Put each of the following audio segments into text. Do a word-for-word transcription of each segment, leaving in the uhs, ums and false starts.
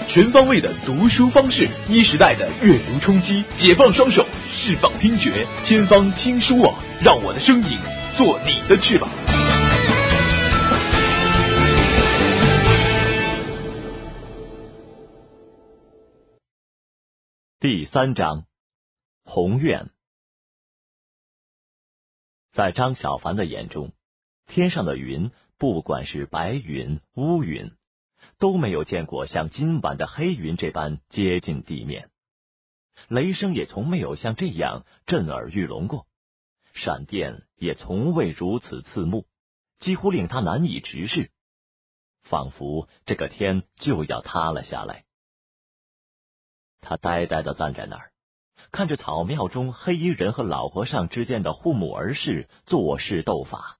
全方位的读书方式，一时代的阅读冲击，解放双手，释放听觉，天方听书网，让我的声音做你的翅膀。 第三章，宏愿。在张小凡的眼中，天上的云，不管是白云、乌云，都没有见过像今晚的黑云这般接近地面，雷声也从没有像这样震耳欲聋过，闪电也从未如此刺目，几乎令他难以直视，仿佛这个天就要塌了下来。他呆呆地站在那儿，看着草庙中黑衣人和老和尚之间的护母儿式作势斗法。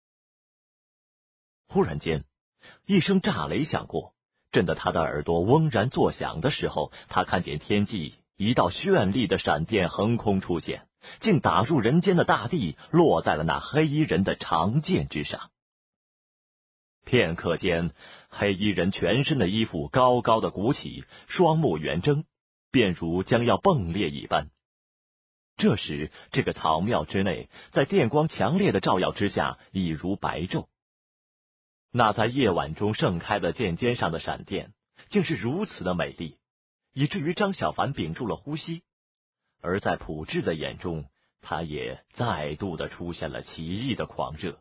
忽然间，一声炸雷响过，震得他的耳朵嗡然作响的时候，他看见天际一道绚丽的闪电横空出现，竟打入人间的大地，落在了那黑衣人的长剑之上。片刻间，黑衣人全身的衣服高高的鼓起，双目圆睁，便如将要迸裂一般。这时，这个草庙之内，在电光强烈的照耀之下，已如白昼。那在夜晚中盛开的剑尖上的闪电，竟是如此的美丽，以至于张小凡屏住了呼吸。而在朴志的眼中，他也再度的出现了奇异的狂热。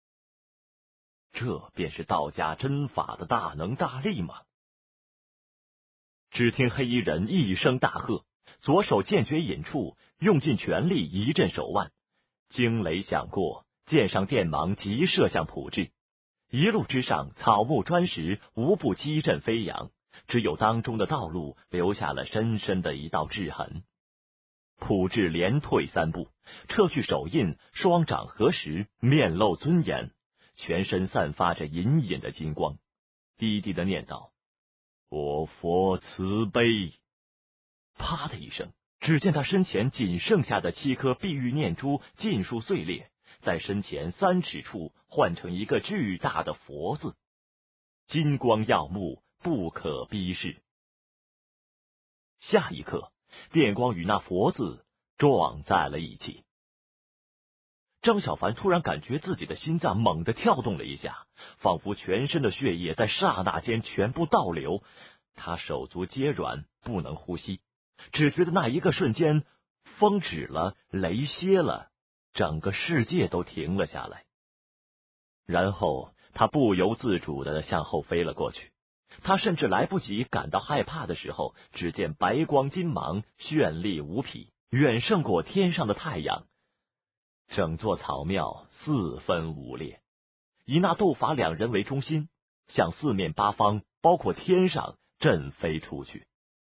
这便是道家真法的大能大力吗？只听黑衣人一声大喝，左手剑诀引处，用尽全力一震手腕，惊雷响过，剑上电芒急射向朴志。一路之上，草木砖石无不激震飞扬，只有当中的道路留下了深深的一道质痕。朴志连退三步，撤去手印，双掌合十，面露尊严，全身散发着隐隐的金光，低低的念道：我佛慈悲。啪的一声，只见他身前仅剩下的七颗碧玉念珠尽数碎裂，在身前三尺处换成一个巨大的佛字，金光耀目，不可逼视。下一刻，电光与那佛字撞在了一起。张小凡突然感觉自己的心脏猛地跳动了一下，仿佛全身的血液在刹那间全部倒流，他手足皆软，不能呼吸，只觉得那一个瞬间，风止了，雷歇了，整个世界都停了下来。然后他不由自主地向后飞了过去，他甚至来不及感到害怕的时候，只见白光金芒，绚丽无匹，远胜过天上的太阳。整座草庙四分五裂，以那斗法两人为中心，向四面八方，包括天上震飞出去。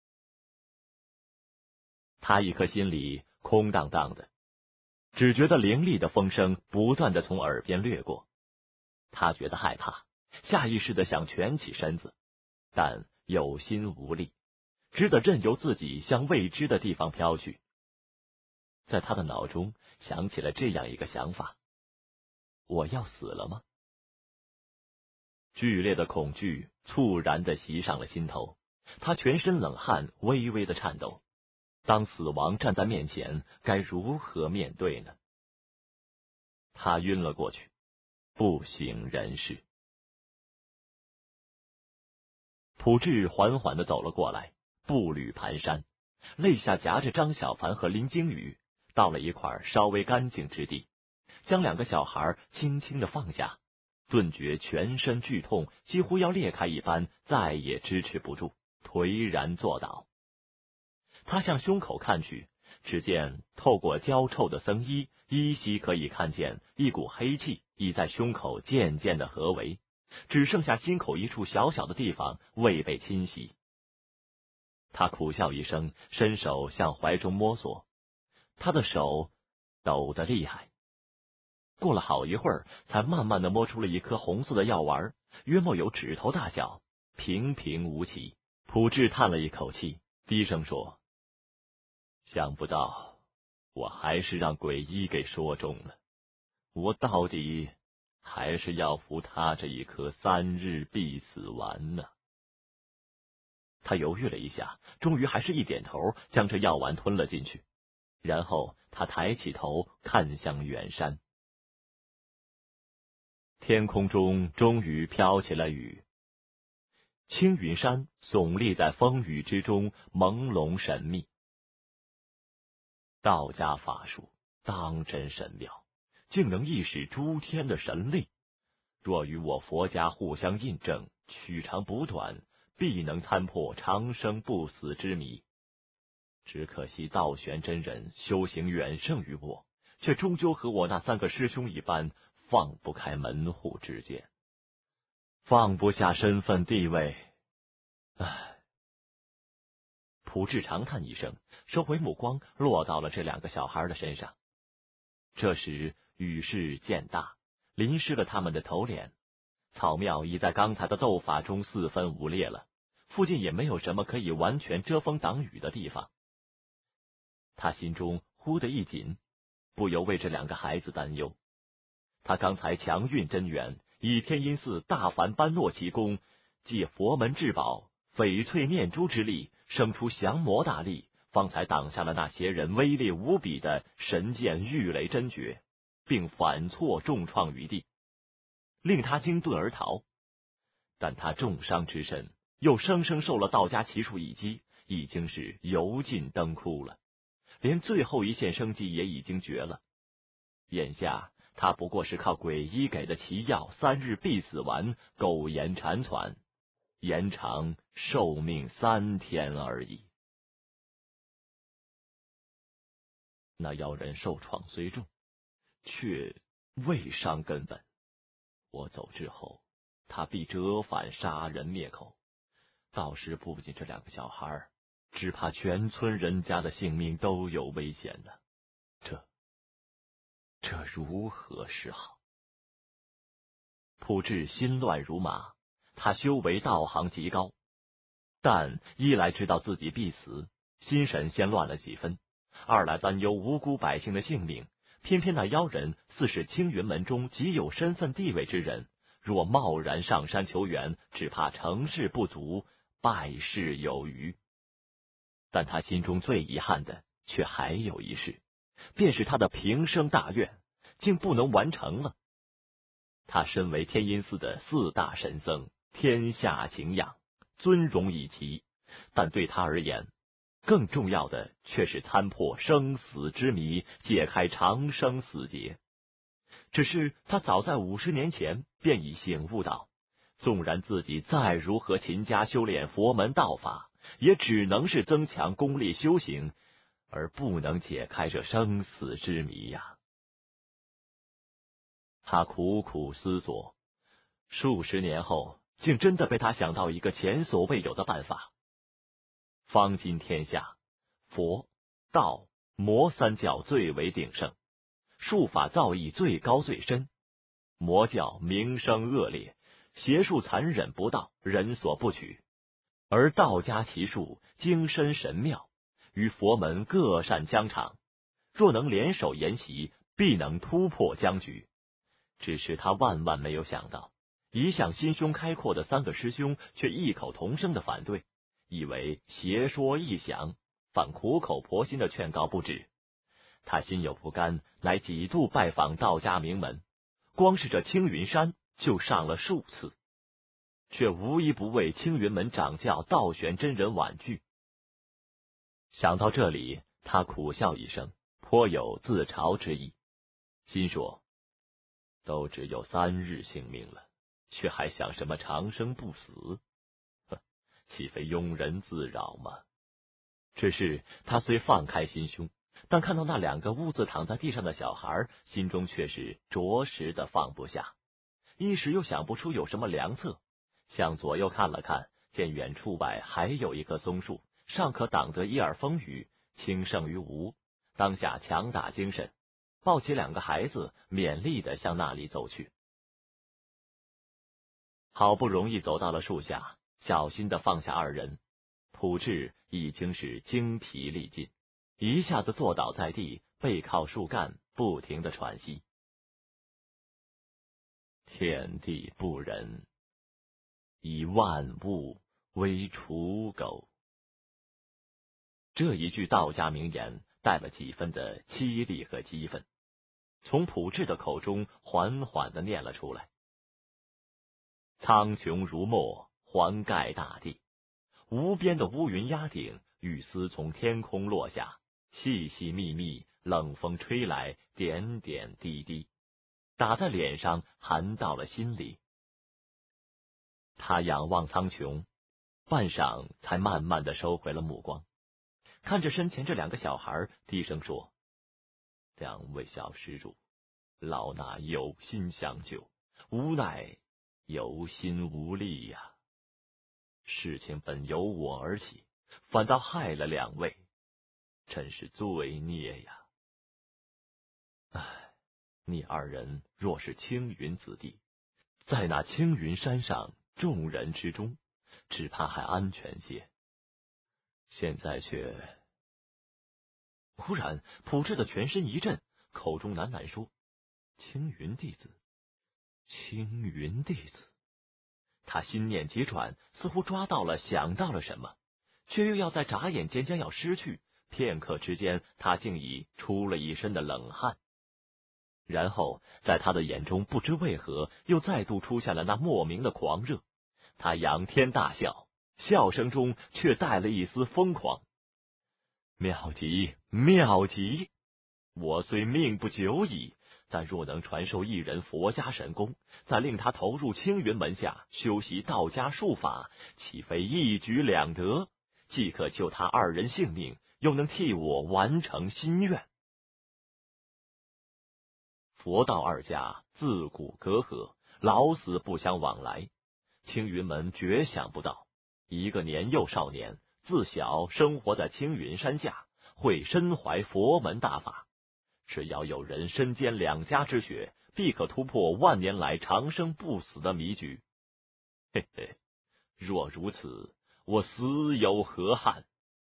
他一颗心里空荡荡的，只觉得凌厉的风声不断的从耳边掠过。他觉得害怕，下意识的想蜷起身子，但有心无力，只得任由自己向未知的地方飘去。在他的脑中想起了这样一个想法：我要死了吗？剧烈的恐惧猝然的袭上了心头，他全身冷汗微微的颤抖。当死亡站在面前，该如何面对呢？他晕了过去，不省人事。朴志缓缓的走了过来，步履蹒跚，肋下夹着张小凡和林惊羽，到了一块稍微干净之地，将两个小孩轻轻的放下，顿觉全身剧痛，几乎要裂开一般，再也支持不住，颓然坐倒。他向胸口看去，只见透过焦臭的僧衣，依稀可以看见一股黑气已在胸口渐渐的合围，只剩下心口一处小小的地方未被侵袭。他苦笑一声，伸手向怀中摸索，他的手抖得厉害。过了好一会儿，才慢慢的摸出了一颗红色的药丸，约莫有指头大小，平平无奇。朴志叹了一口气，低声说：想不到我还是让鬼医给说中了，我到底还是要服他这一颗三日必死丸呢。 他犹豫了一下，终于还是一点头，将这药丸吞了进去。然后他抬起头看向远山，天空中终于飘起了雨。青云山耸立在风雨之中，朦胧神秘。道家法术当真神妙，竟能一使诸天的神力。若与我佛家互相印证，取长补短，必能参破长生不死之谜。只可惜道玄真人修行远胜于我，却终究和我那三个师兄一般，放不开门户之见，放不下身份地位。唉。朴志长叹一声，收回目光，落到了这两个小孩的身上。这时雨势渐大，淋湿了他们的头脸，草庙已在刚才的斗法中四分五裂了，附近也没有什么可以完全遮风挡雨的地方。他心中忽的一紧，不由为这两个孩子担忧。他刚才强运真元，以天阴寺大梵般诺奇功，借佛门至宝翡翠念珠之力，生出降魔大力，方才挡下了那些人威力无比的神剑御雷真诀，并反挫重创于地，令他惊遁而逃。但他重伤之身，又生生受了道家奇术一击，已经是油尽灯枯了，连最后一线生机也已经绝了。眼下他不过是靠鬼医给的奇药三日必死丸苟延残喘，延长寿命三天而已。那妖人受创虽重，却未伤根本。我走之后，他必折返杀人灭口，到时不仅这两个小孩，只怕全村人家的性命都有危险呢。这这如何是好？朴志心乱如麻，他修为道行极高，但一来知道自己必死，心神先乱了几分；二来担忧无辜百姓的性命。偏偏那妖人似是青云门中极有身份地位之人，若贸然上山求援，只怕成事不足，败事有余。但他心中最遗憾的却还有一事，便是他的平生大愿竟不能完成了。他身为天阴寺的四大神僧，天下敬仰，尊荣以齐，但对他而言，更重要的却是参破生死之谜，解开长生死劫。只是他早在五十年前便已醒悟到，纵然自己再如何勤加修炼佛门道法，也只能是增强功力修行，而不能解开这生死之谜呀。他苦苦思索，数十年后，竟真的被他想到一个前所未有的办法。方今天下，佛、道、魔三教最为鼎盛，术法造诣最高最深。魔教名声恶劣，邪术残忍不道，人所不取；而道家奇术精深神妙，与佛门各擅疆场，若能联手研习，必能突破僵局。只是他万万没有想到，一向心胸开阔的三个师兄却异口同声的反对，以为邪说异响，反苦口婆心的劝告不止。他心有不甘，乃几度拜访道家名门，光是这青云山就上了数次，却无一不为青云门掌教道玄真人婉拒。想到这里，他苦笑一声，颇有自嘲之意，心说都只有三日性命了，却还想什么长生不死？呵，岂非庸人自扰吗？只是他虽放开心胸，但看到那两个兀自躺在地上的小孩，心中却是着实的放不下。一时又想不出有什么良策，向左右看了看，见远处外还有一棵松树，尚可挡得一二风雨，轻胜于无。当下强打精神，抱起两个孩子，勉励的向那里走去。好不容易走到了树下，小心的放下二人，朴志已经是精疲力尽，一下子坐倒在地，背靠树干，不停的喘息。天地不仁，以万物为刍狗。这一句道家名言带了几分的凄厉和激愤，从朴志的口中缓缓地念了出来。苍穹如墨，环盖大地，无边的乌云压顶，雨丝从天空落下，细细密密，冷风吹来，点点滴滴，打在脸上，寒到了心里。他仰望苍穹，半晌才慢慢地收回了目光，看着身前这两个小孩，低声说：“两位小施主，老衲有心相救，无奈有心无力呀。事情本由我而起，反倒害了两位，真是罪孽呀！唉，你二人若是青云子弟，在那青云山上众人之中，只怕还安全些。现在却……”忽然，朴志的全身一震，口中喃喃说：“青云弟子，青云弟子。”他心念急转，似乎抓到了、想到了什么，却又要在眨眼间将要失去。片刻之间，他竟已出了一身的冷汗。然后，在他的眼中，不知为何又再度出现了那莫名的狂热。他仰天大笑，笑声中却带了一丝疯狂。妙极，妙极！我虽命不久矣，但若能传授一人佛家神功，再令他投入青云门下修习道家术法，岂非一举两得？既可救他二人性命，又能替我完成心愿。佛道二家自古隔阂，老死不相往来。青云门绝想不到，一个年幼少年自小生活在青云山下，会身怀佛门大法。只要有人身兼两家之学，必可突破万年来长生不死的迷局。嘿嘿，若如此，我死有何憾？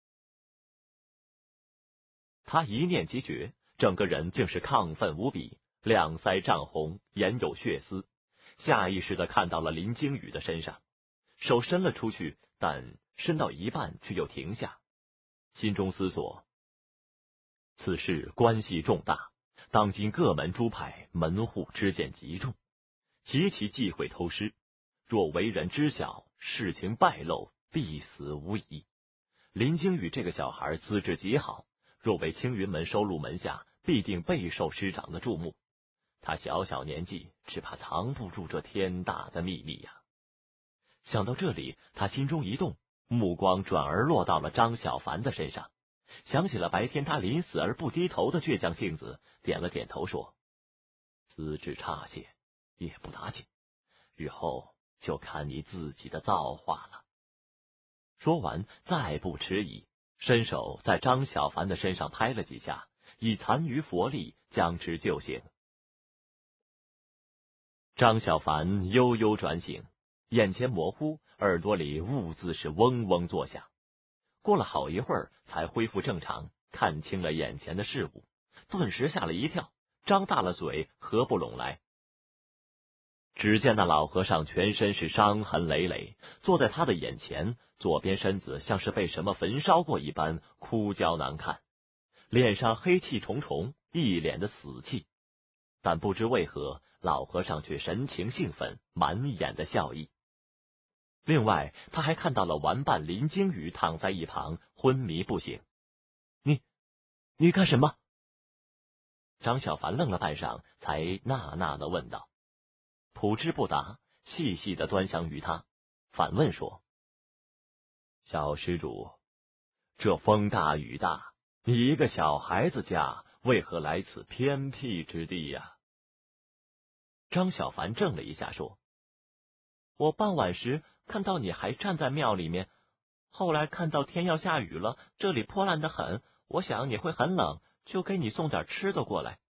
他一念即决，整个人竟是亢奋无比，两腮涨红，眼有血丝，下意识地看到了林惊羽的身上，手伸了出去，但伸到一半却又停下，心中思索：此事关系重大，当今各门诸派门户之见极重，极其忌讳偷师，若为人知晓，事情败露，必死无疑。林惊羽这个小孩资质极好，若为青云门收入门下，必定备受师长的注目。他小小年纪，只怕藏不住这天大的秘密呀。想到这里，他心中一动，目光转而落到了张小凡的身上，想起了白天他临死而不低头的倔强性子，点了点头说：“资质差些也不打紧，日后就看你自己的造化了。”说完，再不迟疑，伸手在张小凡的身上拍了几下，以残余佛力将之救醒。张小凡悠悠转醒，眼前模糊，耳朵里兀自是嗡嗡作响。过了好一会儿，才恢复正常，看清了眼前的事物，顿时吓了一跳，张大了嘴，合不拢来。只见那老和尚全身是伤痕累累，坐在他的眼前，左边身子像是被什么焚烧过一般，枯焦难看，脸上黑气重重，一脸的死气。但不知为何，老和尚却神情兴奋，满眼的笑意。另外，他还看到了玩伴林惊羽躺在一旁，昏迷不醒。你，你干什么？张小凡愣了半晌，才呐呐的问道。朴志不答，细细的端详于他，反问说：“小施主，这风大雨大，你一个小孩子家，为何来此偏僻之地呀？”张小凡怔了一下，说：“我傍晚时看到你还站在庙里面，后来看到天要下雨了，这里破烂得很，我想你会很冷，就给你送点吃的过来。”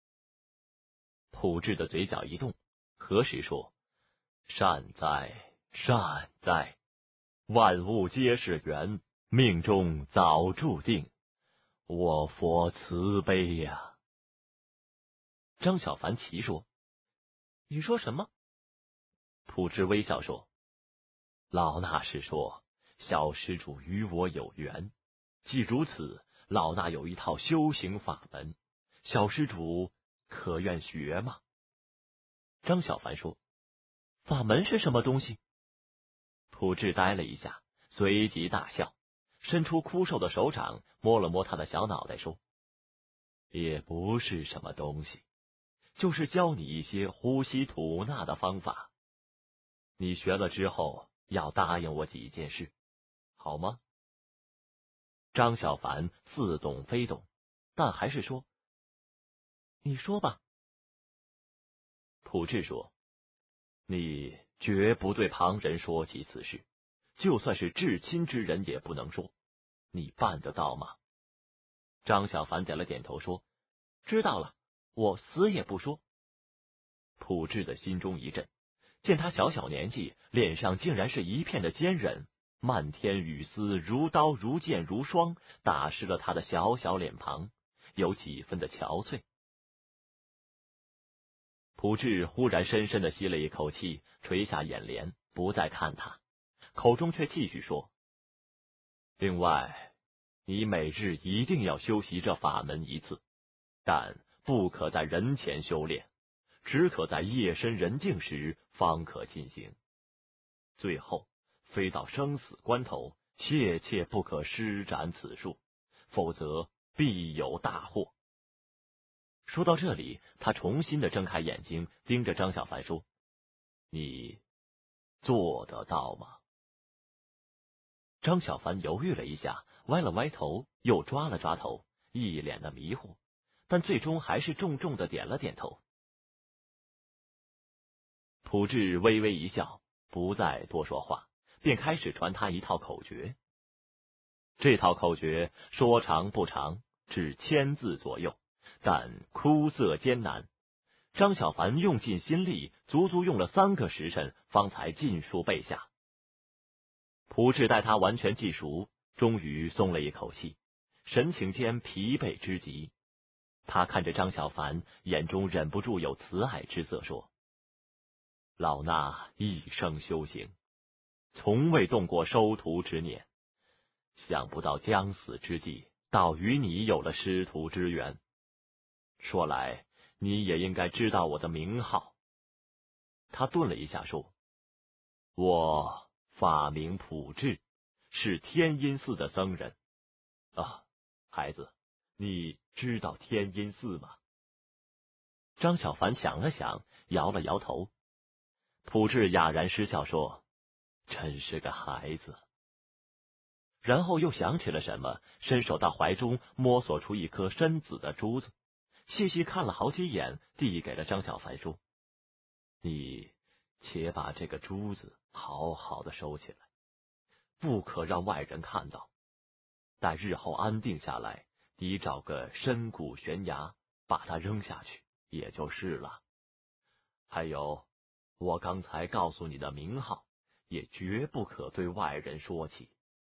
朴志的嘴角一动，何时说：“善哉善哉，万物皆是缘，命中早注定，我佛慈悲呀。”张小凡奇说：“你说什么？”朴志微笑说：“ 老衲是说，小施主与我有缘，既如此，老衲有一套修行法门，小施主可愿学吗？张小凡说：法门是什么东西？普智呆了一下，随即大笑，伸出枯瘦的手掌摸了摸他的小脑袋，说：也不是什么东西，就是教你一些呼吸吐纳的方法。你学了之后，要答应我几件事，好吗？张小凡似懂非懂，但还是说：你说吧。普智说：你绝不对旁人说起此事，就算是至亲之人也不能说，你办得到吗？张小凡点了点头说：知道了，我死也不说。普智的心中一震，见他小小年纪，脸上竟然是一片的坚韧，漫天雨丝如刀如剑如霜，打湿了他的小小脸庞，有几分的憔悴。普智忽然深深的吸了一口气，垂下眼帘，不再看他，口中却继续说：另外，你每日一定要修习这法门一次，但不可在人前修炼，只可在夜深人静时方可进行。最后，非到生死关头，切切不可施展此术，否则必有大祸。说到这里，他重新的睁开眼睛，盯着张小凡说：你做得到吗？张小凡犹豫了一下，歪了歪头，又抓了抓头，一脸的迷惑，但最终还是重重的点了点头。普智微微一笑，不再多说话，便开始传他一套口诀。这套口诀说长不长，只千字左右，但枯涩艰难。张小凡用尽心力，足足用了三个时辰，方才尽数背下。普智待他完全记熟，终于松了一口气，神情间疲惫之极。他看着张小凡，眼中忍不住有慈爱之色，说：老衲一生修行，从未动过收徒之念，想不到将死之际，倒与你有了师徒之缘。说来，你也应该知道我的名号。他顿了一下，说：我法名普智，是天音寺的僧人。啊，孩子，你知道天音寺吗？张小凡想了想，摇了摇头。普智哑然失笑，说：真是个孩子。然后又想起了什么，伸手到怀中摸索出一颗深紫的珠子，细细看了好几眼，递给了张小凡，说：你且把这个珠子好好的收起来，不可让外人看到。待日后安定下来，你找个深谷悬崖，把它扔下去也就是了。还有，我刚才告诉你的名号，也绝不可对外人说起。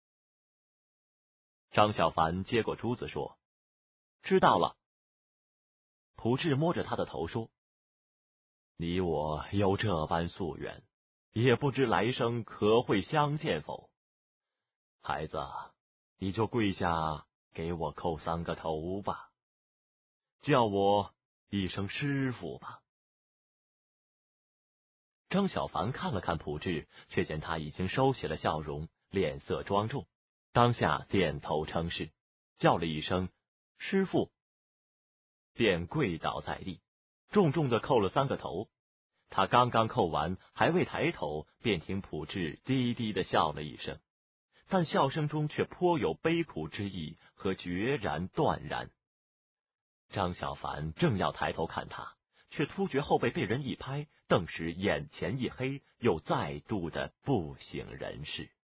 张小凡接过珠子，说：知道了。普智摸着他的头说：你我有这般夙缘，也不知来生可会相见否？孩子，你就跪下给我叩三个头吧，叫我一声师父吧。张小凡看了看普智，却见他已经收起了笑容，脸色庄重，当下点头称是，叫了一声师父，便跪倒在地，重重的叩了三个头。他刚刚叩完，还未抬头，便听普智低低的笑了一声，但笑声中却颇有悲苦之意和决然断然。张小凡正要抬头看他，却突觉后背被人一拍，顿时眼前一黑，又再度的不省人事。